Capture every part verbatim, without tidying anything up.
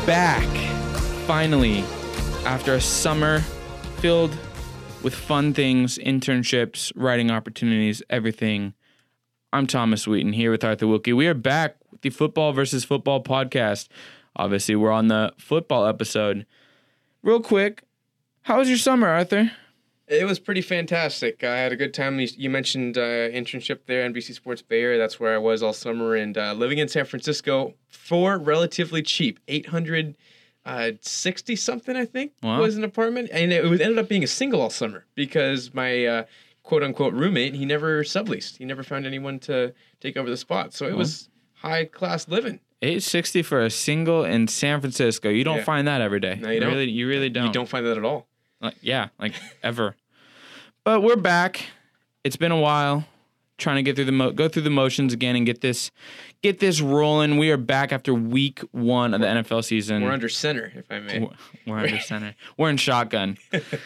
back, finally, after a summer filled with fun things, internships, writing opportunities, everything. I'm Thomas Wheaton here with Arthur Wilkie. We are back with the Football versus Football podcast. Obviously, we're on the football episode. Real quick, how was your summer, Arthur? It was pretty fantastic. I had a good time. You, you mentioned uh, internship there, N B C Sports Bay Area. That's where I was all summer. And uh, living in San Francisco for relatively cheap, eight hundred sixty something, I think, wow. was an apartment. And it was, ended up being a single all summer because my uh, quote-unquote roommate, he never subleased. He never found anyone to take over the spot. So it oh. was high-class living. eight sixty for a single in San Francisco. You don't yeah. find that every day. No, you don't. Really, you really don't. You don't find that at all. Like, yeah, like ever. But we're back. It's been a while. Trying to get through the mo- go through the motions again and get this get this rolling. We are back after week one of the N F L season. We're under center, if I may. We're, we're under center. We're in shotgun.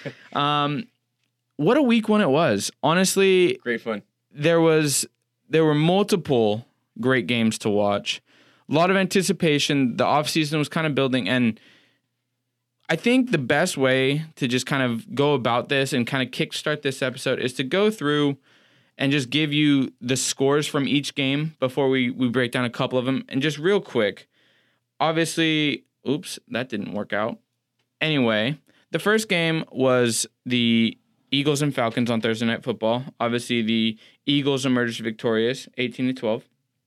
um, what a week one it was. Honestly, great fun. There was there were multiple great games to watch. A lot of anticipation. The offseason was kind of building, and I think the best way to just kind of go about this and kind of kickstart this episode is to go through and just give you the scores from each game before we, we break down a couple of them. And just real quick, obviously, oops, that didn't work out. Anyway, the first game was the Eagles and Falcons on Thursday Night Football. Obviously, the Eagles emerged victorious, eighteen to twelve.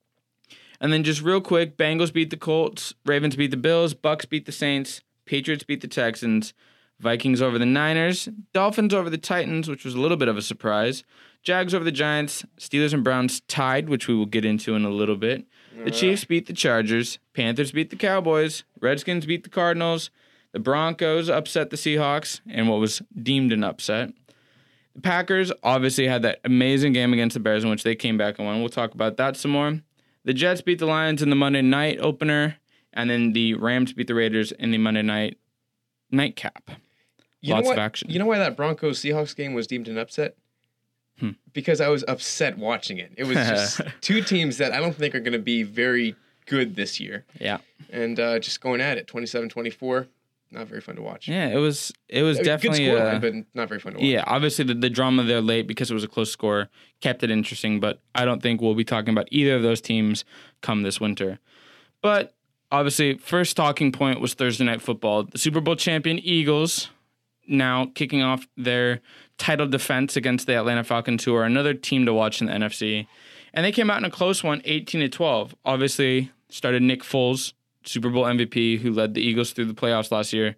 And then just real quick, Bengals beat the Colts, Ravens beat the Bills, Bucks beat the Saints, Patriots beat the Texans, Vikings over the Niners, Dolphins over the Titans, which was a little bit of a surprise, Jags over the Giants, Steelers and Browns tied, which we will get into in a little bit. The Chiefs beat the Chargers, Panthers beat the Cowboys, Redskins beat the Cardinals, the Broncos upset the Seahawks in what was deemed an upset. The Packers obviously had that amazing game against the Bears in which they came back and won. We'll talk about that some more. The Jets beat the Lions in the Monday night opener. And then the Rams beat the Raiders in the Monday night nightcap. You Lots know what, of action. You know why that Broncos-Seahawks game was deemed an upset? Hmm. Because I was upset watching it. It was just two teams that I don't think are going to be very good this year. Yeah. And uh, just going at it, twenty-seven twenty-four, not very fun to watch. Yeah, it was It was a definitely... Good scoreline, uh, but not very fun to watch. Yeah, obviously the, the drama there late because it was a close score kept it interesting, but I don't think we'll be talking about either of those teams come this winter. But... obviously, first talking point was Thursday Night Football. The Super Bowl champion Eagles now kicking off their title defense against the Atlanta Falcons, who are another team to watch in the N F C. And they came out in a close one, eighteen to twelve. Obviously, started Nick Foles, Super Bowl M V P, who led the Eagles through the playoffs last year.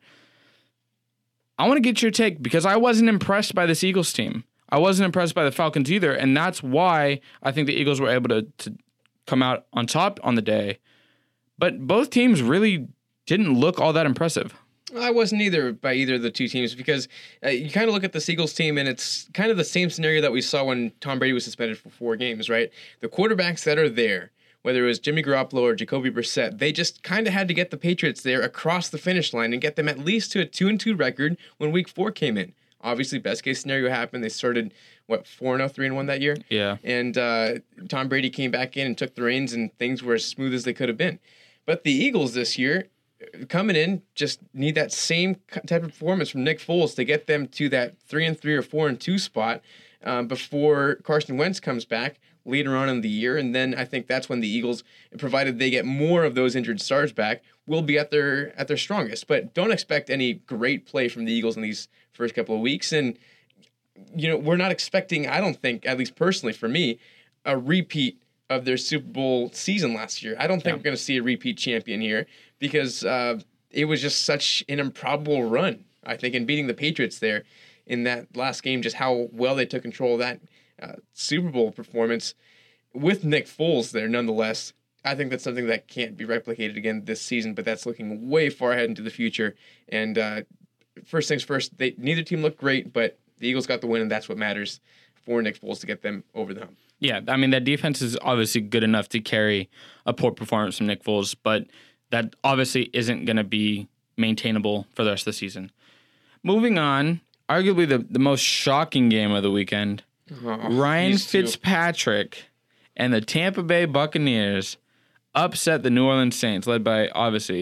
I want to get your take because I wasn't impressed by this Eagles team. I wasn't impressed by the Falcons either, and that's why I think the Eagles were able to, to come out on top on the day. But both teams really didn't look all that impressive. I wasn't either by either of the two teams because uh, you kind of look at the Eagles team and it's kind of the same scenario that we saw when Tom Brady was suspended for four games, right? The quarterbacks that are there, whether it was Jimmy Garoppolo or Jacoby Brissett, they just kind of had to get the Patriots there across the finish line and get them at least to a two and two record when week four came in. Obviously, best case scenario happened. They started, what, four and oh, three and one that year? Yeah. And uh, Tom Brady came back in and took the reins and things were as smooth as they could have been. But the Eagles this year, coming in, just need that same type of performance from Nick Foles to get them to that three and three or four and two spot um, before Carson Wentz comes back later on in the year. And then I think that's when the Eagles, provided they get more of those injured stars back, will be at their at their strongest. But don't expect any great play from the Eagles in these first couple of weeks. And you know, we're not expecting, I don't think, at least personally for me, a repeat of their Super Bowl season last year. I don't think yeah. we're going to see a repeat champion here because uh, it was just such an improbable run, I think, in beating the Patriots there in that last game, just how well they took control of that uh, Super Bowl performance with Nick Foles there nonetheless. I think that's something that can't be replicated again this season, but that's looking way far ahead into the future. And uh, first things first, they, neither team looked great, but the Eagles got the win, and that's what matters for Nick Foles to get them over the hump. Yeah, I mean, that defense is obviously good enough to carry a poor performance from Nick Foles, but that obviously isn't going to be maintainable for the rest of the season. Moving on, arguably the, the most shocking game of the weekend, oh, Ryan Fitzpatrick and the Tampa Bay Buccaneers upset the New Orleans Saints, led by, obviously,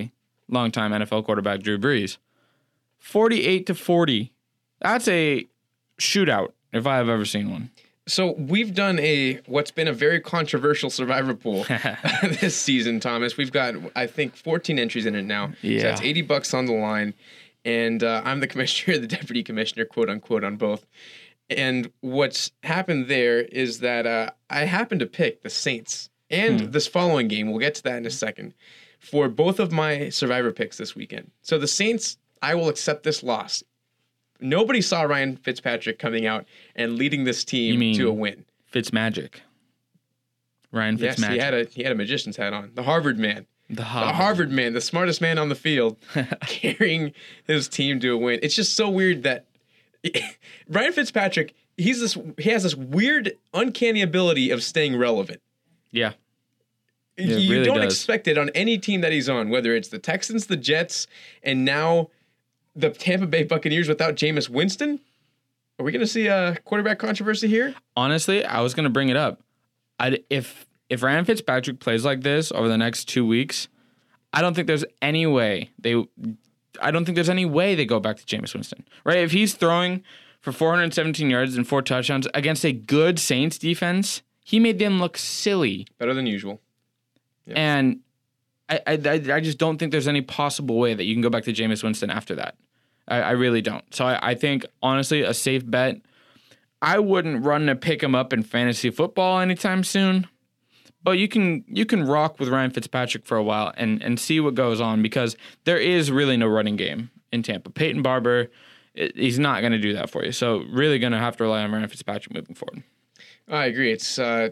longtime N F L quarterback Drew Brees. forty-eight to forty. That's a shootout if I have ever seen one. So we've done a what's been a very controversial survivor pool this season, Thomas. We've got, I think, fourteen entries in it now. Yeah. So that's eighty bucks on the line. And uh, I'm the commissioner, the deputy commissioner, quote unquote, on both. And what's happened there is that uh, I happened to pick the Saints and hmm. this following game. We'll get to that in a second for both of my survivor picks this weekend. So the Saints, I will accept this loss. Nobody saw Ryan Fitzpatrick coming out and leading this team to a win. Fitzmagic. Ryan Fitzmagic. Yes, he had a he had a magician's hat on. The Harvard man. The Harvard. the Harvard man, the smartest man on the field, carrying his team to a win. It's just so weird that Ryan Fitzpatrick, he's this he has this weird, uncanny ability of staying relevant. Yeah. You really don't does. expect it on any team that he's on, whether it's the Texans, the Jets, and now the Tampa Bay Buccaneers without Jameis Winston. Are we going to see a quarterback controversy here? Honestly, I was going to bring it up. I'd, if if Ryan Fitzpatrick plays like this over the next two weeks, I don't think there's any way they. I don't think there's any way they go back to Jameis Winston. Right? If he's throwing for four hundred seventeen yards and four touchdowns against a good Saints defense, he made them look silly. Better than usual. Yeah. And I, I I just don't think there's any possible way that you can go back to Jameis Winston after that. I, I really don't. So I, I think, honestly, a safe bet. I wouldn't run to pick him up in fantasy football anytime soon. But you can you can rock with Ryan Fitzpatrick for a while and, and see what goes on, because there is really no running game in Tampa. Peyton Barber, he's not going to do that for you. So really going to have to rely on Ryan Fitzpatrick moving forward. I agree. It's uh,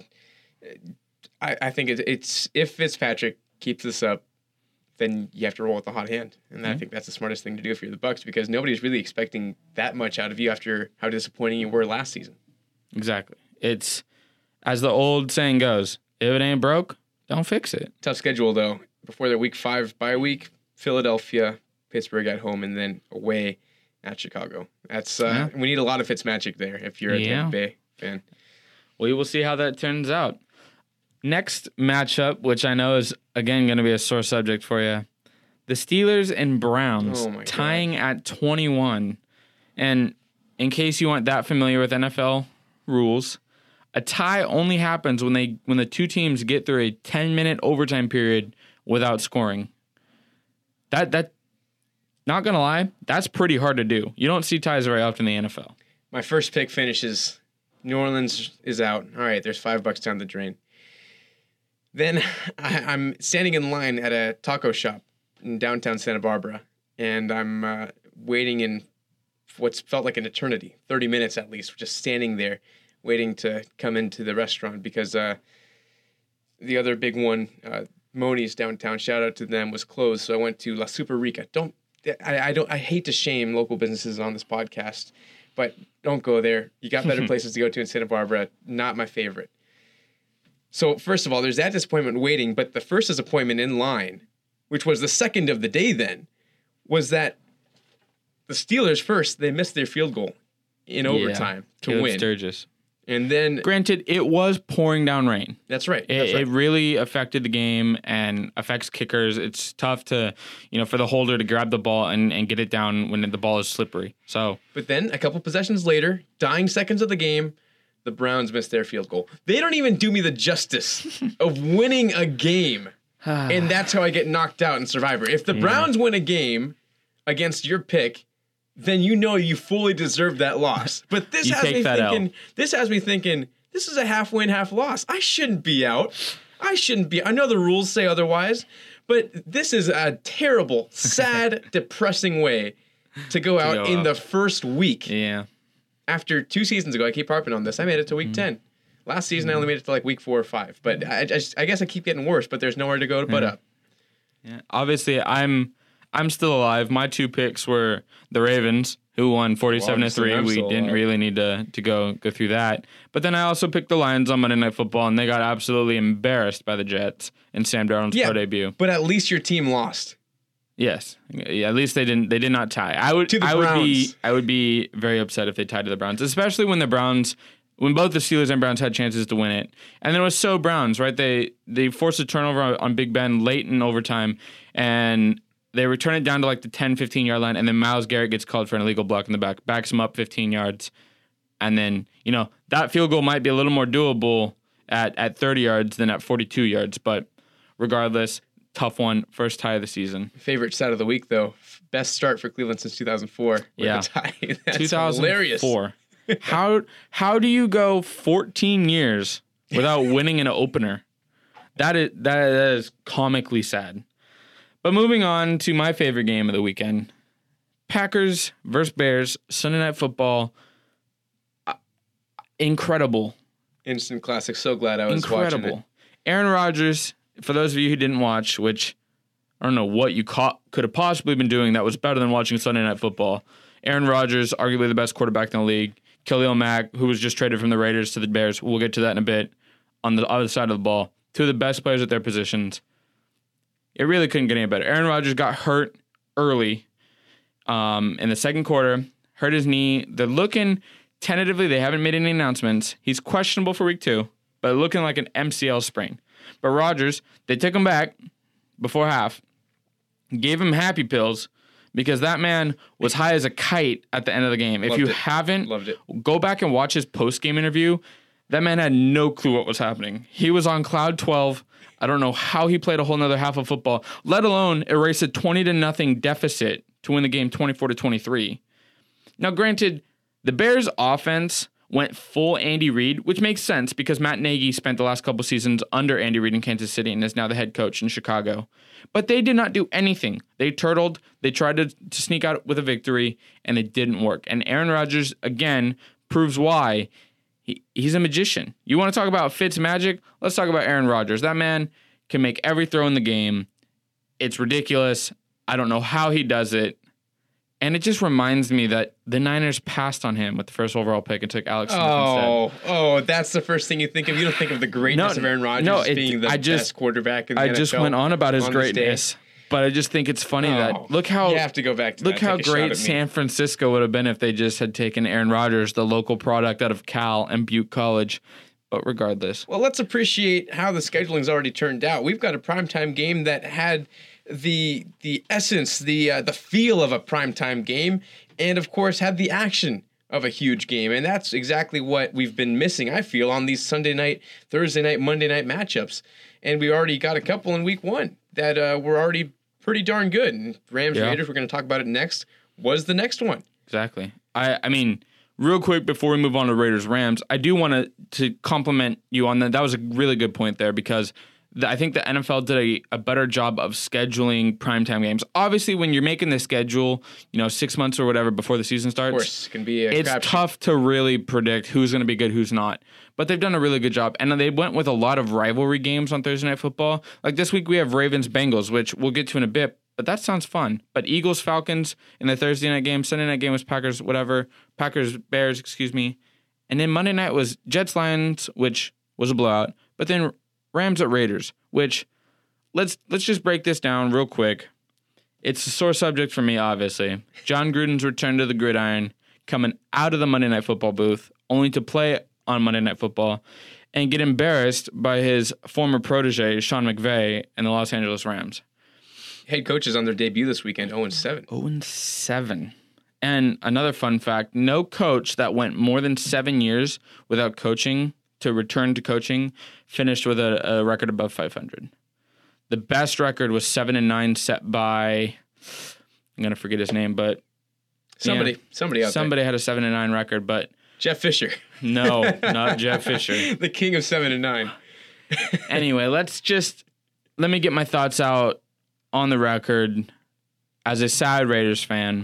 I, I think it's, it's if Fitzpatrick keeps this up, then you have to roll with the hot hand. And mm-hmm. I think that's the smartest thing to do if you're the Bucs, because nobody's really expecting that much out of you after how disappointing you were last season. Exactly. It's, as the old saying goes, if it ain't broke, don't fix it. Tough schedule, though. Before their week five bye week, Philadelphia, Pittsburgh at home, and then away at Chicago. That's uh, yeah. We need a lot of Fitzmagic there if you're a yeah. Tampa Bay fan. We will see how that turns out. Next matchup, which I know is, again, going to be a sore subject for you. The Steelers and Browns oh tying at twenty-one. And in case you aren't that familiar with N F L rules, a tie only happens when they when the two teams get through a ten-minute overtime period without scoring. That that not gonna lie, that's pretty hard to do. You don't see ties very often in the N F L. My first pick finishes. New Orleans is out. All right, there's five bucks down the drain. Then I, I'm standing in line at a taco shop in downtown Santa Barbara, and I'm uh, waiting in what's felt like an eternity, thirty minutes at least, just standing there, waiting to come into the restaurant because uh, the other big one, uh, Moni's downtown, shout out to them, was closed. So I went to La Super Rica. Don't I, I don't I hate to shame local businesses on this podcast, but don't go there. You got better places to go to in Santa Barbara. Not my favorite. So first of all, there's that disappointment waiting, but the first disappointment in line, which was the second of the day then, was that the Steelers first, they missed their field goal in yeah. overtime to Caleb win. Sturgis. And then, granted, it was pouring down rain. That's right. It, that's right. it really affected the game and affects kickers. It's tough to, you know, for the holder to grab the ball and, and get it down when the ball is slippery. So, but then a couple possessions later, dying seconds of the game, the Browns missed their field goal. They don't even do me the justice of winning a game. And that's how I get knocked out in Survivor. If the yeah. Browns win a game against your pick, then you know you fully deserve that loss. But this has me thinking, L. this has me thinking, this is a half win, half loss. I shouldn't be out. I shouldn't be. I know the rules say otherwise, but this is a terrible, sad, depressing way to go out to go in up. the first week. Yeah. After two seasons ago, I keep harping on this. I made it to week mm. ten. Last season, mm. I only made it to like week four or five. But I, I, just, I guess I keep getting worse. But there's nowhere to go but mm. up. Yeah. Obviously, I'm I'm still alive. My two picks were the Ravens, who won forty-seven to three. We didn't alive. really need to to go go through that. But then I also picked the Lions on Monday Night Football, and they got absolutely embarrassed by the Jets in Sam Darnold's yeah, pro debut. But at least your team lost. Yes, yeah, at least they didn't. They did not tie. I would. To the I Browns. would be. I would be very upset if they tied to the Browns, especially when the Browns, when both the Steelers and Browns had chances to win it, and then it was so Browns, right? They they forced a turnover on, on Big Ben late in overtime, and They return it down to like the ten, fifteen yard line, and then Myles Garrett gets called for an illegal block in the back, backs him up fifteen yards. And then, you know, that field goal might be a little more doable at, at thirty yards than at forty-two yards. But regardless, tough one. First tie of the season. Favorite stat of the week, though. Best start for Cleveland since two thousand four. With Yeah. a tie. That's two thousand four. hilarious. how how do you go fourteen years without winning an opener? That is that is comically sad. But moving on to my favorite game of the weekend, Packers versus Bears, Sunday Night Football. Uh, incredible. Instant classic. So glad I was watching it. Incredible. Aaron Rodgers, for those of you who didn't watch, which I don't know what you caught, could have possibly been doing that was better than watching Sunday Night Football. Aaron Rodgers, arguably the best quarterback in the league. Khalil Mack, who was just traded from the Raiders to the Bears. We'll get to that in a bit. On the other side of the ball, two of the best players at their positions. It really couldn't get any better. Aaron Rodgers got hurt early um, in the second quarter, hurt his knee. They're looking tentatively. They haven't made any announcements. He's questionable for week two, but looking like an M C L sprain. But Rodgers, they took him back before half, gave him happy pills because that man was high as a kite at the end of the game. If Loved you it. haven't, Loved it. go back and watch his post-game interview. That man had no clue what was happening. He was on cloud twelve. I don't know how he played a whole nother half of football, let alone erase a twenty to nothing deficit to win the game twenty-four to twenty-three. Now, granted, the Bears offense went full Andy Reid, which makes sense because Matt Nagy spent the last couple seasons under Andy Reid in Kansas City and is now the head coach in Chicago. But they did not do anything. They turtled, they tried to, to sneak out with a victory, and it didn't work. And Aaron Rodgers, again, proves why. He, he's a magician. You want to talk about Fitz magic? Let's talk about Aaron Rodgers. That man can make every throw in the game. It's ridiculous. I don't know how he does it. And it just reminds me that the Niners passed on him with the first overall pick and took Alex Smith Oh, instead. oh, that's the first thing you think of. You don't think of the greatness No, of Aaron Rodgers no, it- being the I just- best quarterback in the I N F L. just went on about his on this day. greatness. But I just think it's funny Oh, that look how you have to go back to look that. how Take a shot great at me. San Francisco would have been if they just had taken Aaron Rodgers, the local product out of Cal and Butte College. But regardless, Well, let's appreciate how the scheduling's already turned out. We've got a primetime game that had the the essence, the uh, the feel of a primetime game, and of course had the action of a huge game. And that's exactly what we've been missing, I feel, on these Sunday night, Thursday night, Monday night matchups. And we already got a couple in week one that uh, were already pretty darn good. And Rams Yeah. Raiders, we're going to talk about it next, was the next one. exactly. I I mean, real quick before we move on to Raiders Rams, I do want to to compliment you on that. That was a really good point there because the, I think the N F L did a, a better job of scheduling primetime games. Obviously, when you're making the schedule, you know, six months or whatever before the season starts, Of course, it can be a it's crapshoot. tough to really predict who's going to be good, who's not. But they've done a really good job. And they went with a lot of rivalry games on Thursday Night Football. Like this week, we have Ravens-Bengals, which we'll get to in a bit. But that sounds fun. But Eagles-Falcons in the Thursday night game. Sunday night game was Packers, whatever. Packers-Bears, excuse me. And then Monday night was Jets-Lions, which was a blowout. But then Rams at Raiders, which let's let's just break this down real quick. It's a sore subject for me, obviously. John Gruden's return to the gridiron, coming out of the Monday Night Football booth, only to play on Monday Night Football and get embarrassed by his former protege, Sean McVay, and the Los Angeles Rams. Head coaches on their debut this weekend, oh and seven. oh and seven. And another fun fact, no coach that went more than seven years without coaching to return to coaching finished with a, a record above five hundred. The best record was seven and nine set by, I'm going to forget his name, but Somebody, yeah, somebody out somebody had a seven and nine record, but there. Jeff Fisher. no, not Jeff Fisher. The king of seven and nine. Anyway, let's just, let me get my thoughts out on the record. As a sad Raiders fan,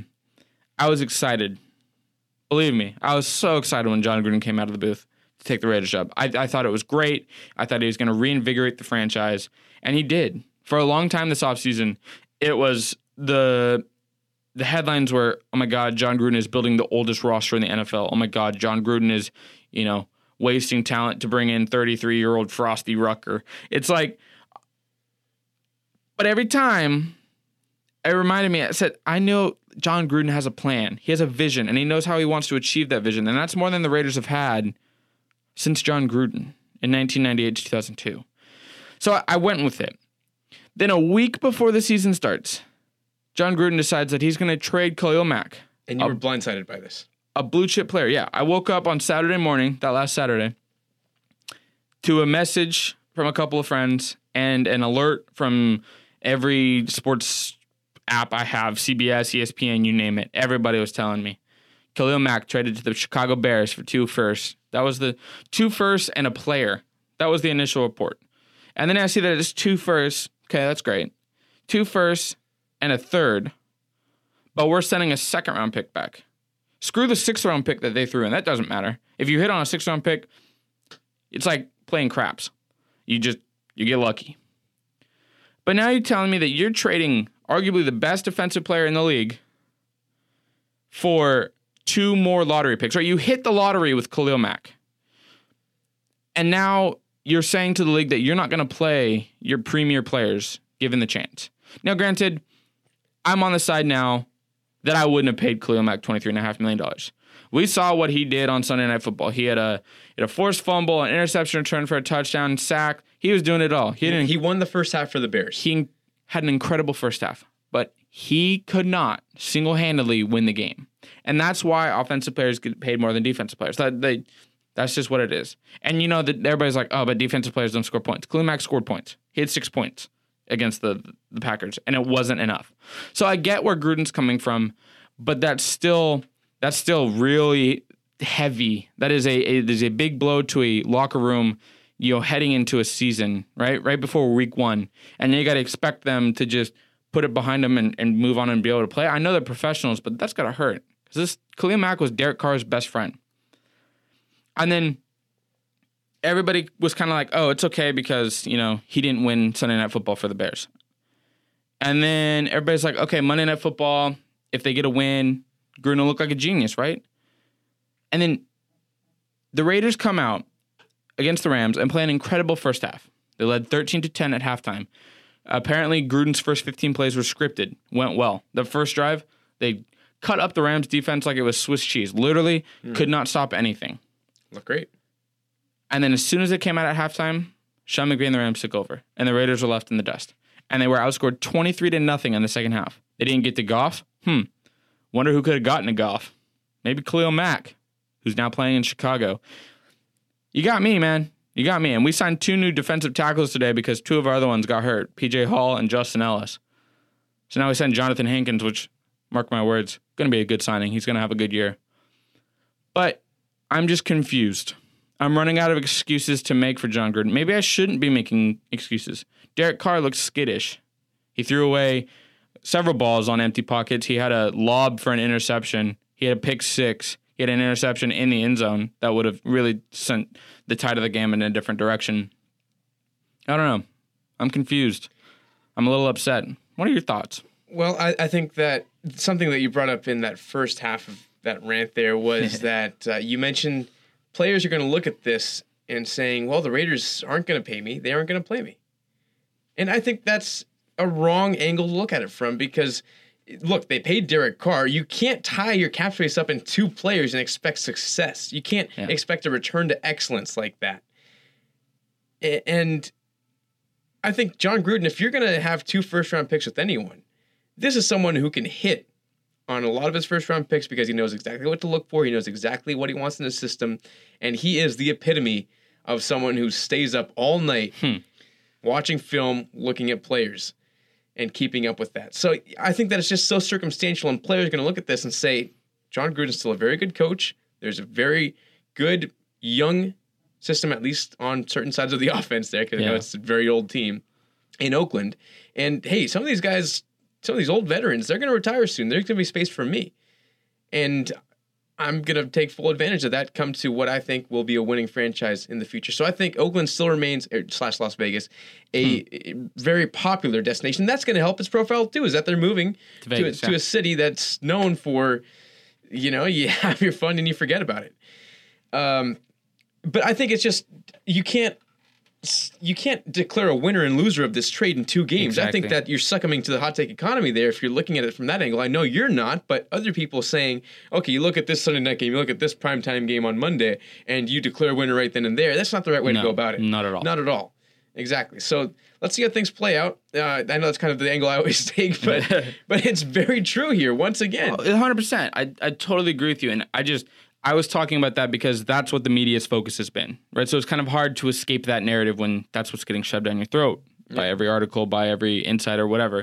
I was excited. Believe me, I was so excited when John Gruden came out of the booth to take the Raiders job. I, I thought it was great. I thought he was going to reinvigorate the franchise, and he did. For a long time this offseason, it was the the headlines were, oh my God, John Gruden is building the oldest roster in the N F L. Oh my God, John Gruden is, you know, wasting talent to bring in thirty-three-year-old Frosty Rucker. It's like, but every time it reminded me, I said, I know John Gruden has a plan. He has a vision, and he knows how he wants to achieve that vision. And that's more than the Raiders have had since John Gruden in nineteen ninety-eight to two thousand two. So I went with it. Then a week before the season starts, John Gruden decides that he's going to trade Khalil Mack. And you a, were blindsided by this. A blue chip player, yeah. I woke up on Saturday morning, that last Saturday, to a message from a couple of friends and an alert from every sports app I have, C B S, E S P N, you name it. Everybody was telling me. Khalil Mack traded to the Chicago Bears for two firsts. That was the two firsts and a player. That was the initial report. And then I see that it's two firsts. Okay, that's great. Two firsts and a third. But we're sending a second round pick back. Screw the sixth round pick that they threw in. That doesn't matter. If you hit on a sixth round pick, it's like playing craps. You just, you get lucky. But now you're telling me that you're trading arguably the best defensive player in the league for two more lottery picks, right? You hit the lottery with Khalil Mack. And now you're saying to the league that you're not going to play your premier players given the chance. Now, granted, I'm on the side now that I wouldn't have paid Khalil Mack twenty-three point five million dollars. We saw what he did on Sunday Night Football. He had a, he had a forced fumble, an interception return for a touchdown, sack. He was doing it all. He, didn't, he won the first half for the Bears. He had an incredible first half, but he could not single-handedly win the game. And that's why offensive players get paid more than defensive players. That they, That's just what it is. And you know that everybody's like, oh, but defensive players don't score points. Khalil Mack scored points. He had six points against the, the Packers, and it wasn't enough. So I get where Gruden's coming from, but that's still that's still really heavy. That is a, a there's a big blow to a locker room, you know, heading into a season, right? Right before week one. And you got to expect them to just put it behind them and, and move on and be able to play. I know they're professionals, but that's got to hurt. Because this Khalil Mack was Derek Carr's best friend. And then everybody was kind of like, oh, it's okay because, you know, he didn't win Sunday Night Football for the Bears. And then everybody's like, okay, Monday Night Football, if they get a win, Gruden will look like a genius, right? And then the Raiders come out against the Rams and play an incredible first half. They led thirteen to ten at halftime. Apparently, Gruden's first fifteen plays were scripted, went well. The first drive, they cut up the Rams defense like it was Swiss cheese. Literally mm. could not stop anything. Looked great. And then as soon as it came out at halftime, Sean McVay and the Rams took over, and the Raiders were left in the dust. And they were outscored twenty-three to nothing in the second half. They didn't get to Goff. Hmm. Wonder who could have gotten to Goff. Maybe Khalil Mack, who's now playing in Chicago. You got me, man. You got me. And we signed two new defensive tackles today because two of our other ones got hurt, P J Hall and Justin Ellis. So now we send Jonathan Hankins, which, mark my words, going to be a good signing. He's going to have a good year. But I'm just confused. I'm running out of excuses to make for John Gruden. Maybe I shouldn't be making excuses. Derek Carr looks skittish. He threw away several balls on empty pockets. He had a lob for an interception. He had a pick six. He had an interception in the end zone that would have really sent the tide of the game in a different direction. I don't know. I'm confused. I'm a little upset. What are your thoughts? Well, I, I think that something that you brought up in that first half of that rant there was that uh, you mentioned players are going to look at this and saying, well, the Raiders aren't going to pay me. They aren't going to play me. And I think that's a wrong angle to look at it from because, look, they paid Derek Carr. You can't tie your cap space up in two players and expect success. You can't yeah. expect a return to excellence like that. And I think John Gruden, if you're going to have two first-round picks with anyone, this is someone who can hit on a lot of his first-round picks because he knows exactly what to look for. He knows exactly what he wants in the system. And he is the epitome of someone who stays up all night hmm. watching film, looking at players, and keeping up with that. So I think that it's just so circumstantial, and players are going to look at this and say, John Gruden's still a very good coach. There's a very good young system, at least on certain sides of the offense there, because yeah. you know it's a very old team in Oakland. And, hey, some of these guys, some of these old veterans, they're going to retire soon. There's going to be space for me. And I'm going to take full advantage of that, come to what I think will be a winning franchise in the future. So I think Oakland still remains, er, slash Las Vegas, a, hmm. a very popular destination. That's going to help its profile, too, is that they're moving to, Vegas, to, a, yeah. to a city that's known for, you know, you have your fun and you forget about it. Um, but I think it's just, you can't, you can't declare a winner and loser of this trade in two games. Exactly. I think that you're succumbing to the hot take economy there if you're looking at it from that angle. I know you're not, but other people saying, okay, you look at this Sunday night game, you look at this primetime game on Monday, and you declare a winner right then and there. That's not the right way no, to go about it. Not at all. Not at all. Exactly. So let's see how things play out. Uh, I know that's kind of the angle I always take, but but it's very true here once again. Oh, one hundred percent. I I totally agree with you, and I just I was talking about that because that's what the media's focus has been, right? So it's kind of hard to escape that narrative when that's what's getting shoved down your throat yeah. by every article, by every insider, whatever.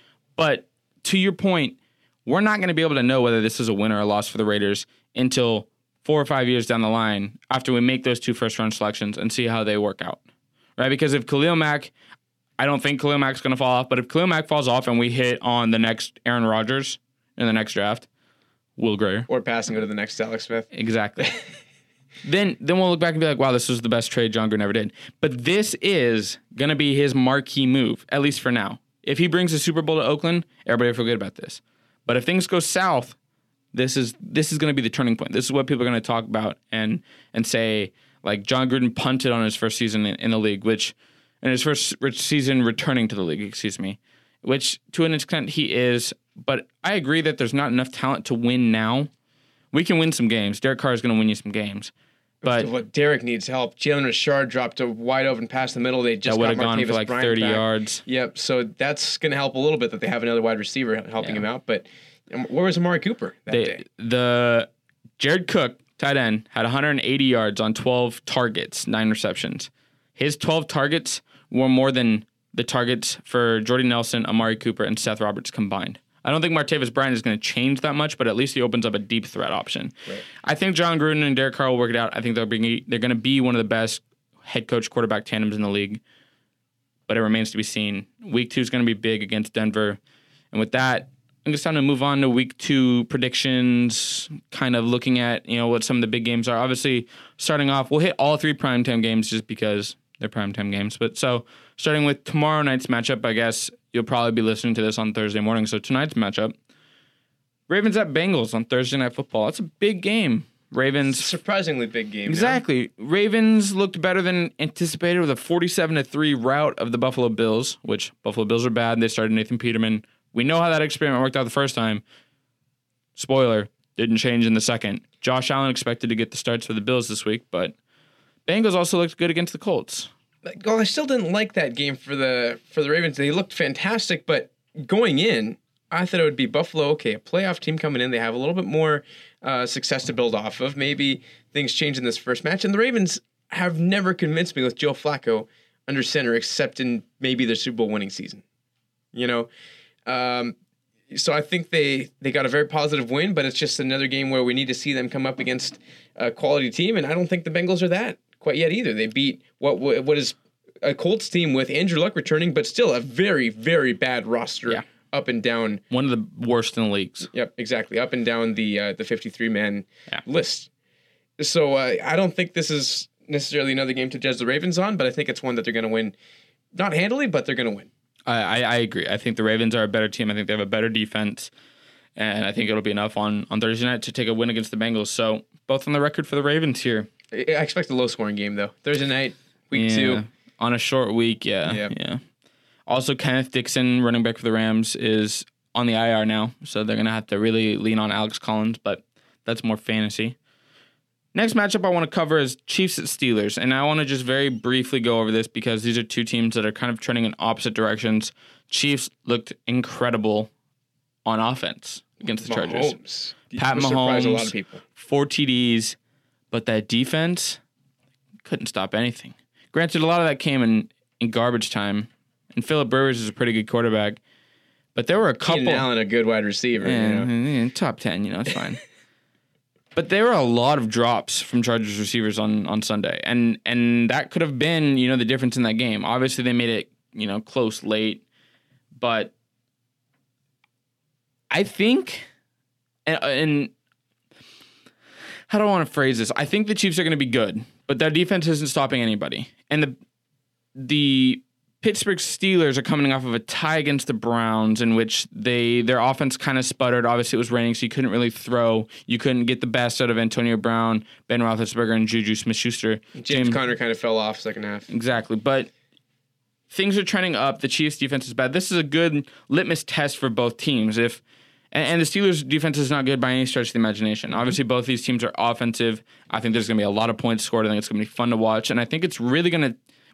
But to your point, we're not going to be able to know whether this is a win or a loss for the Raiders until four or five years down the line after we make those two first-round selections and see how they work out, right? Because if Khalil Mack, I don't think Khalil Mack's going to fall off, but if Khalil Mack falls off and we hit on the next Aaron Rodgers in the next draft, Will Greer. Or passing go to the next Alex Smith. Exactly. then then we'll look back and be like, wow, this was the best trade John Gruden ever did. But this is going to be his marquee move, at least for now. If he brings a Super Bowl to Oakland, everybody will forget about this. But if things go south, this is this is going to be the turning point. This is what people are going to talk about and and say, like, John Gruden punted on his first season in, in the league, which, in his first season returning to the league, excuse me, which to an extent he is. But I agree that there's not enough talent to win now. We can win some games. Derek Carr is going to win you some games. But what Derek needs help. Jalen Richard dropped a wide open pass in the middle. They just that would got have gone Martavis for like Bryant thirty back. yards. Yep. So that's going to help a little bit that they have another wide receiver helping Yeah. him out. But um, where was Amari Cooper that They, day? the Jared Cook, tight end, had one hundred eighty yards on twelve targets, nine receptions. His twelve targets were more than the targets for Jordy Nelson, Amari Cooper, and Seth Roberts combined. I don't think Martavis Bryant is going to change that much, but at least he opens up a deep threat option. Right. I think John Gruden and Derek Carr will work it out. I think they'll bring, they're going to be one of the best head coach quarterback tandems in the league, but it remains to be seen. Week two is going to be big against Denver. And with that, I think it's time to move on to week two predictions, kind of looking at, you know, what some of the big games are. Obviously, starting off, we'll hit all three primetime games just because they're primetime games. But so starting with tomorrow night's matchup, I guess you'll probably be listening to this on Thursday morning. So tonight's matchup, Ravens at Bengals on Thursday Night Football. That's a big game. Ravens. Surprisingly big game. Exactly. Yeah. Ravens looked better than anticipated with a forty-seven to three rout of the Buffalo Bills, which Buffalo Bills are bad. They started Nathan Peterman. We know how that experiment worked out the first time. Spoiler, didn't change in the second. Josh Allen expected to get the starts for the Bills this week, but Bengals also looked good against the Colts. Well, I still didn't like that game for the for the Ravens. They looked fantastic, but going in, I thought it would be Buffalo. Okay, a playoff team coming in. They have a little bit more uh, success to build off of. Maybe things change in this first match. And the Ravens have never convinced me with Joe Flacco under center, except in maybe their Super Bowl winning season. You know, um, so I think they they got a very positive win, but it's just another game where we need to see them come up against a quality team, and I don't think the Bengals are that quite yet either. They beat what what is a Colts team with Andrew Luck returning, but still a very, very bad roster yeah. up and down. One of the worst in the leagues. Yep, exactly. Up and down the uh, the fifty-three man yeah. list. So uh, I don't think this is necessarily another game to judge the Ravens on, but I think it's one that they're going to win. Not handily, but they're going to win. I, I agree. I think the Ravens are a better team. I think they have a better defense, and I think it'll be enough on, on Thursday night to take a win against the Bengals. So both on the record for the Ravens here. I expect a low-scoring game, though. Thursday night, week yeah. two. On a short week, yeah, yeah. yeah. Also, Kenneth Dixon, running back for the Rams, is on the I R now, so they're going to have to really lean on Alex Collins, but that's more fantasy. Next matchup I want to cover is Chiefs at Steelers, and I want to just very briefly go over this because these are two teams that are kind of trending in opposite directions. Chiefs looked incredible on offense against the Chargers. Mahomes. Pat Which Mahomes, surprised a lot of people. four T Ds, but that defense couldn't stop anything. Granted, a lot of that came in, in garbage time, and Phillip Rivers is a pretty good quarterback, but there were a couple. Keenan Allen, a good wide receiver. Yeah, you know? top ten, you know, it's fine. But there were a lot of drops from Chargers receivers on, on Sunday, and and that could have been, you know, the difference in that game. Obviously, they made it, you know, close late, but I think, and, and how do I want to phrase this? I think the Chiefs are going to be good, but their defense isn't stopping anybody, and the the Pittsburgh Steelers are coming off of a tie against the Browns in which they their offense kind of sputtered. Obviously, it was raining, so you couldn't really throw. You couldn't get the best out of Antonio Brown, Ben Roethlisberger, and Juju Smith-Schuster. James, James Conner kind of fell off second half. Exactly, but things are trending up. The Chiefs' defense is bad. This is a good litmus test for both teams. If and, and the Steelers' defense is not good by any stretch of the imagination. Obviously, both these teams are offensive. I think there's going to be a lot of points scored. I think it's going to be fun to watch, and I think it's really going to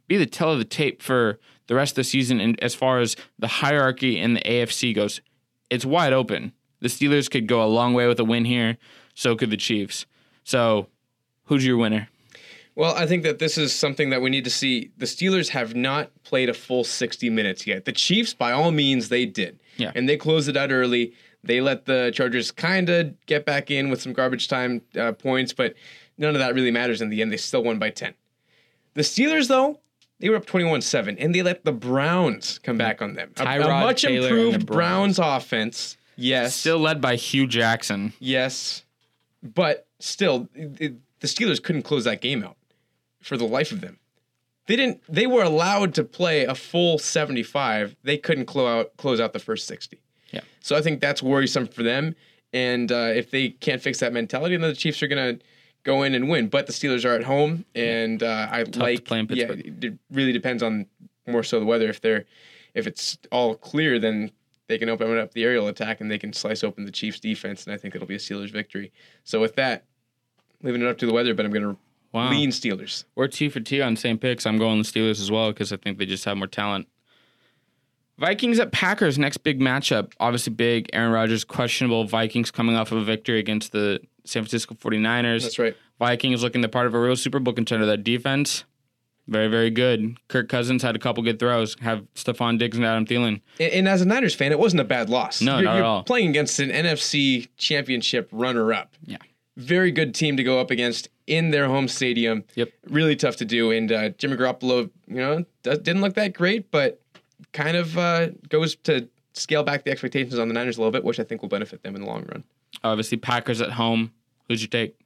be the tell of the tape for the rest of the season. And as far as the hierarchy in the A F C goes, it's wide open. The Steelers could go a long way with a win here. So could the Chiefs. So who's your winner? Well, I think that this is something that we need to see. The Steelers have not played a full sixty minutes yet. The Chiefs, by all means, they did. Yeah. And they closed it out early. They let the Chargers kind of get back in with some garbage time uh, points, but none of that really matters in the end. They still won by ten. The Steelers, though, they were up twenty-one seven, and they let the Browns come back on them. A, a much Taylor improved Browns. Browns offense. Yes. Still led by Hugh Jackson. Yes. But still, it, the Steelers couldn't close that game out for the life of them. They didn't. They were allowed to play a full seventy-five. They couldn't close out, close out the first sixty. Yeah. So I think that's worrisome for them. And uh, if they can't fix that mentality, then the Chiefs are going to go in and win. But the Steelers are at home, and uh, I Tough like. To play in Pittsburgh. Yeah, it really depends on more so the weather. If they're, if it's all clear, then they can open up the aerial attack and they can slice open the Chiefs' defense, and I think it'll be a Steelers victory. So with that, leaving it up to the weather, but I'm going to wow. lean Steelers. We're two for two on same picks. I'm going the Steelers as well because I think they just have more talent. Vikings at Packers, next big matchup. Obviously big. Aaron Rodgers questionable. Vikings coming off of a victory against the San Francisco forty-niners. That's right. Vikings looking the part of a real Super Bowl contender. That defense, very, very good. Kirk Cousins had a couple good throws. Have Stephon Diggs and Adam Thielen. And, and as a Niners fan, it wasn't a bad loss. No, you're, not you're at all. Playing against an N F C championship runner-up. Yeah. Very good team to go up against in their home stadium. Yep. Really tough to do. And uh, Jimmy Garoppolo, you know, does, didn't look that great, but kind of uh, goes to scale back the expectations on the Niners a little bit, which I think will benefit them in the long run. Obviously, Packers at home. Who'd you take?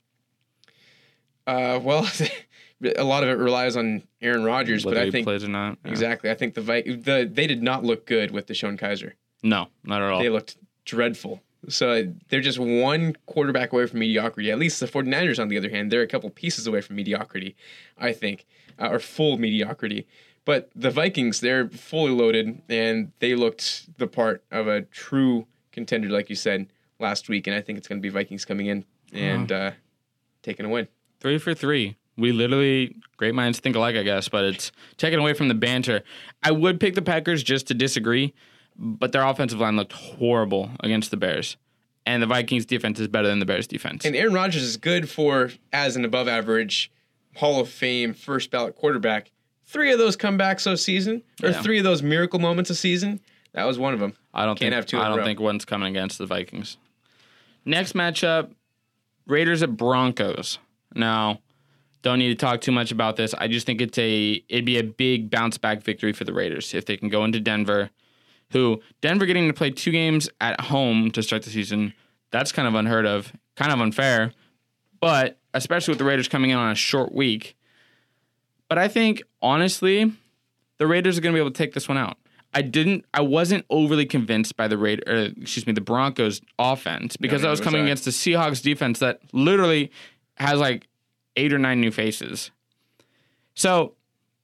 Uh, well, a lot of it relies on Aaron Rodgers, Whether but I he think plays or not. Yeah. Exactly. I think the, the they did not look good with DeShone Kizer. No, not at all. They looked dreadful. So they're just one quarterback away from mediocrity. At least the forty-niners, on the other hand, they're a couple pieces away from mediocrity, I think, uh, or full mediocrity. But the Vikings, they're fully loaded, and they looked the part of a true contender, like you said, last week. And I think it's going to be Vikings coming in and uh, taking a win. Three for three. We literally, great minds think alike, I guess, but it's taken away from the banter. I would pick the Packers just to disagree, but their offensive line looked horrible against the Bears. And the Vikings defense is better than the Bears defense. And Aaron Rodgers is good for, as an above average, Hall of Fame, first ballot quarterback. Three of those comebacks this season, or Yeah. three of those miracle moments a season, that was one of them. I don't Can't think have two in I a don't row. think one's coming against the Vikings. Next matchup, Raiders at Broncos. Now, don't need to talk too much about this. I just think it's a it'd be a big bounce back victory for the Raiders if they can go into Denver. Who Denver getting to play two games at home to start the season. That's kind of unheard of, kind of unfair, but especially with the Raiders coming in on a short week. But I think, honestly, the Raiders are going to be able to take this one out. I didn't, I wasn't overly convinced by the Raiders, or excuse me, the Broncos offense because No, I was neither was coming I. against the Seahawks defense that literally has like eight or nine new faces. So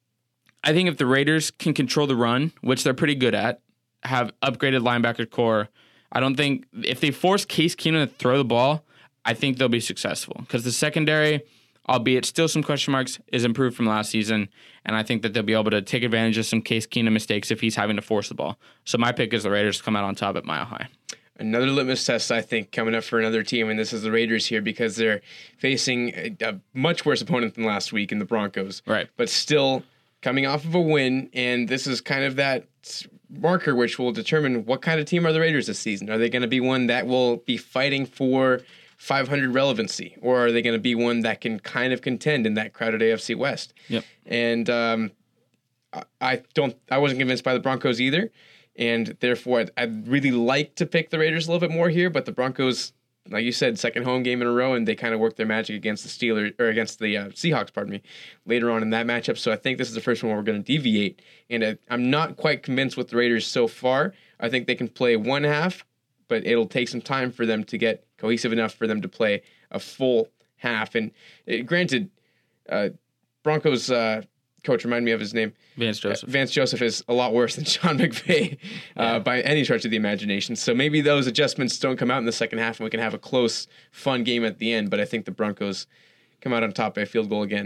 I think if the Raiders can control the run, which they're pretty good at, have upgraded linebacker core, I don't think if they force Case Keenum to throw the ball, I think they'll be successful because the secondary, albeit still some question marks, is improved from last season, and I think that they'll be able to take advantage of some Case Keenum mistakes if he's having to force the ball. So my pick is the Raiders to come out on top at Mile High. Another litmus test, I think, coming up for another team, and this is the Raiders here because they're facing a, a much worse opponent than last week in the Broncos. Right. But still coming off of a win, and this is kind of that marker which will determine what kind of team are the Raiders this season. Are they going to be one that will be fighting for five hundred relevancy, or are they going to be one that can kind of contend in that crowded A F C West? Yep. And um, I- I don't. I wasn't convinced by the Broncos either, and therefore I'd, I'd really like to pick the Raiders a little bit more here. But the Broncos, like you said, second home game in a row, and they kind of worked their magic against the Steelers or against the uh, Seahawks, pardon me, later on in that matchup. So I think this is the first one where we're going to deviate, and uh, I'm not quite convinced with the Raiders so far. I think they can play one half, but it'll take some time for them to get cohesive enough for them to play a full half. And uh, granted, uh, Broncos uh, coach, remind me of his name. Vance Joseph. Uh, Vance Joseph is a lot worse than Sean McVay uh, Yeah. by any stretch of the imagination. So maybe those adjustments don't come out in the second half and we can have a close, fun game at the end. But I think the Broncos come out on top by a field goal again.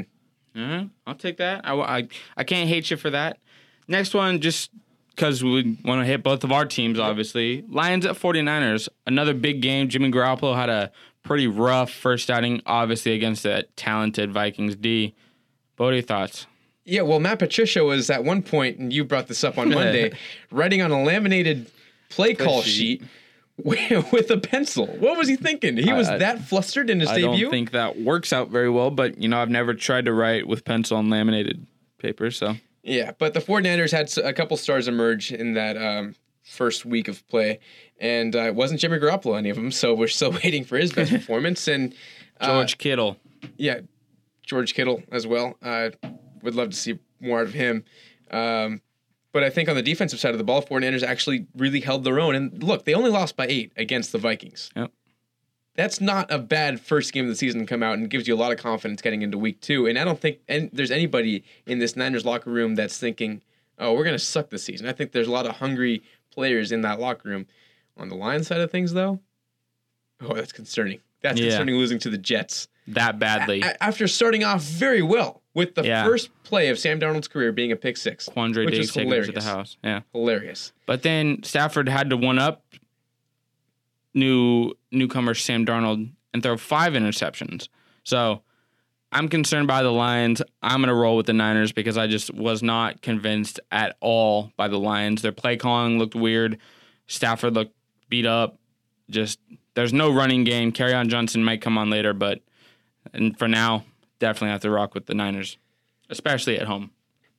Uh-huh. I'll take that. I, I, I can't hate you for that. Next one, just because we want to hit both of our teams, obviously. Lions at 49ers. Another big game. Jimmy Garoppolo had a pretty rough first outing, obviously, against the talented Vikings D. What are your thoughts? Yeah, well, Matt Patricia was at one point, and you brought this up on Monday, writing on a laminated play call sheet with a pencil. What was he thinking? He was I, that flustered in his I debut? I don't think that works out very well, but, you know, I've never tried to write with pencil on laminated paper, so. Yeah, but the 49ers had a couple stars emerge in that um, first week of play, and uh, it wasn't Jimmy Garoppolo, any of them, so we're still waiting for his best performance. And uh, George Kittle. Yeah, George Kittle as well. I uh, would love to see more out of him. Um, but I think on the defensive side of the ball, 49ers actually really held their own. And look, they only lost by eight against the Vikings. Yep. That's not a bad first game of the season to come out and gives you a lot of confidence getting into week two. And I don't think and there's anybody in this Niners locker room that's thinking, oh, we're going to suck this season. I think there's a lot of hungry players in that locker room. On the Lions side of things, though, oh, that's concerning. That's yeah. concerning losing to the Jets. That badly. A- after starting off very well with the yeah. first play of Sam Darnold's career being a pick six. Quandre which Diggs is taking hilarious. to the house. Yeah. Hilarious. But then Stafford had to one-up new newcomer Sam Darnold and throw five interceptions. So I'm concerned by the Lions. I'm going to roll with the Niners because I just was not convinced at all by the Lions. Their play calling looked weird. Stafford looked beat up. Just there's no running game. Kerryon Johnson might come on later, but and for now, definitely have to rock with the Niners, especially at home.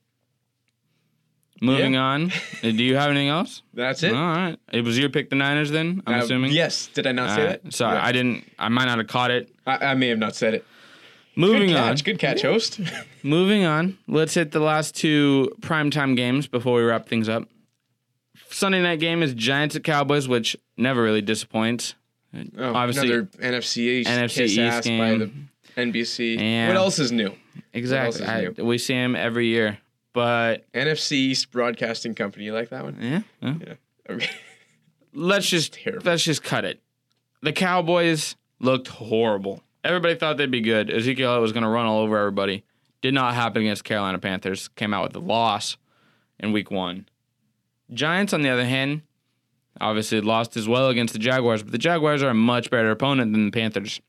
Moving yeah. on. Do you have anything else? That's it. All right. It was your pick, the Niners, then, I'm uh, assuming? Yes. Did I not All say right. that? Sorry, yeah. I didn't. I might not have caught it. I, I may have not said it. Moving Good on. catch. Good catch, host. Moving on. Let's hit the last two primetime games before we wrap things up. Sunday night game is Giants at Cowboys, which never really disappoints. Oh, Obviously, another N F C East, N F C kiss East ass game. by the N B C. Yeah. What else is new? Exactly. Is I, new? we see him every year. But N F C East Broadcasting Company, you like that one? Yeah. yeah. yeah. Okay. Let's just Terrible. let's just cut it. The Cowboys looked horrible. Everybody thought they'd be good. Ezekiel Elliott was going to run all over everybody. Did not happen against Carolina Panthers. Came out with a loss in week one. Giants, on the other hand, obviously lost as well against the Jaguars, but the Jaguars are a much better opponent than the Panthers.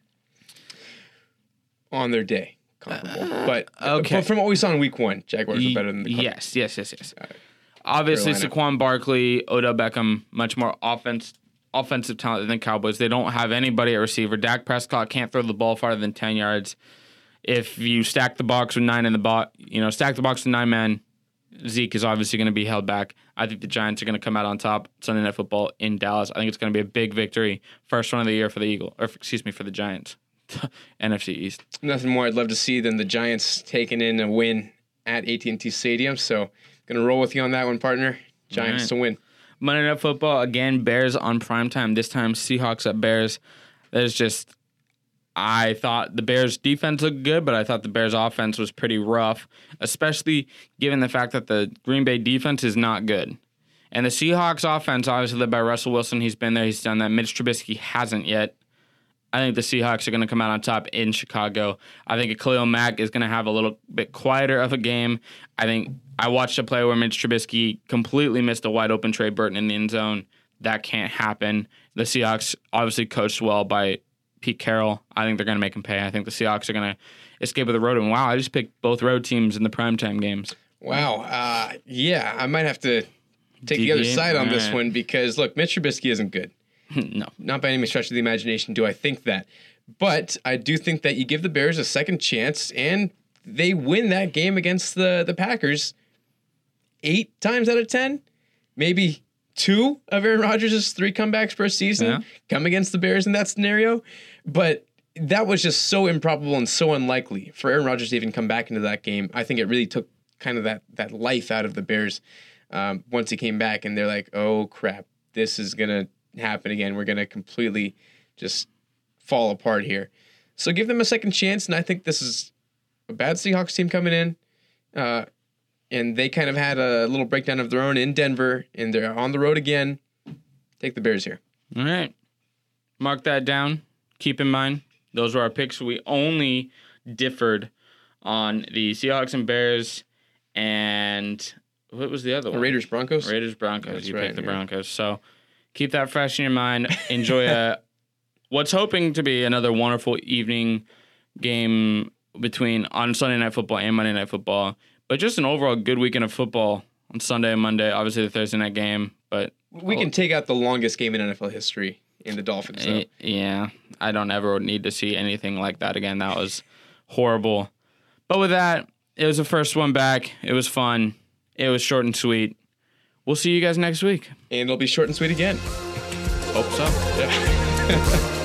On their day. Comparable. Uh, but, okay. but from what we saw in week one, Jaguars were better than the Cardinals. Yes, yes, yes, yes. Uh, Obviously, Carolina. Saquon Barkley, Odell Beckham, much more offense, offensive talent than the Cowboys. They don't have anybody at receiver. Dak Prescott can't throw the ball farther than ten yards. If you stack the box with nine in the box, you know, stack the box with nine man, Zeke is obviously going to be held back. I think the Giants are going to come out on top Sunday Night Football in Dallas. I think it's going to be a big victory. First one of the year for the Eagle, or excuse me, for the Giants. N F C East. Nothing more I'd love to see than the Giants taking in a win at A T and T Stadium. So, gonna roll with you on that one, partner. Giants right. to win. Monday Night Football again. Bears on primetime. This time Seahawks at Bears. There's just, I thought the Bears defense looked good, but I thought the Bears offense was pretty rough, especially given the fact that the Green Bay defense is not good. And the Seahawks offense, obviously led by Russell Wilson. He's been there. He's done that. Mitch Trubisky hasn't yet. I think the Seahawks are going to come out on top in Chicago. I think Khalil Mack is going to have a little bit quieter of a game. I think I watched a play where Mitch Trubisky completely missed a wide open Trey Burton in the end zone. That can't happen. The Seahawks obviously coached well by Pete Carroll. I think they're going to make him pay. I think the Seahawks are going to escape with the road. And wow, I just picked both road teams in the primetime games. Wow. Uh, yeah, I might have to take the other side on this one because, look, Mitch Trubisky isn't good. No. Not by any stretch of the imagination do I think that. But I do think that you give the Bears a second chance and they win that game against the, the Packers eight times out of ten. Maybe two of Aaron Rodgers' three comebacks per season yeah. come against the Bears in that scenario. But that was just so improbable and so unlikely for Aaron Rodgers to even come back into that game. I think it really took kind of that, that life out of the Bears um, once he came back. And they're like, oh, crap, this is going to happen again. We're going to completely just fall apart here. So give them a second chance, and I think this is a bad Seahawks team coming in, uh, and they kind of had a little breakdown of their own in Denver, and they're on the road again. Take the Bears here. All right. Mark that down. Keep in mind, those were our picks. We only differed on the Seahawks and Bears, and what was the other one? Raiders Broncos. Raiders Broncos. That's you right, picked the yeah. Broncos. So keep that fresh in your mind. Enjoy a what's hoping to be another wonderful evening game between on Sunday Night Football and Monday Night Football. But just an overall good weekend of football on Sunday and Monday. Obviously the Thursday night game, but We can take out the longest game in N F L history in the Dolphins. Though. Eh, yeah, I don't ever need to see anything like that again. That was horrible. But with that, it was the first one back. It was fun. It was short and sweet. We'll see you guys next week. And it'll be short and sweet again. Hope so. Yeah.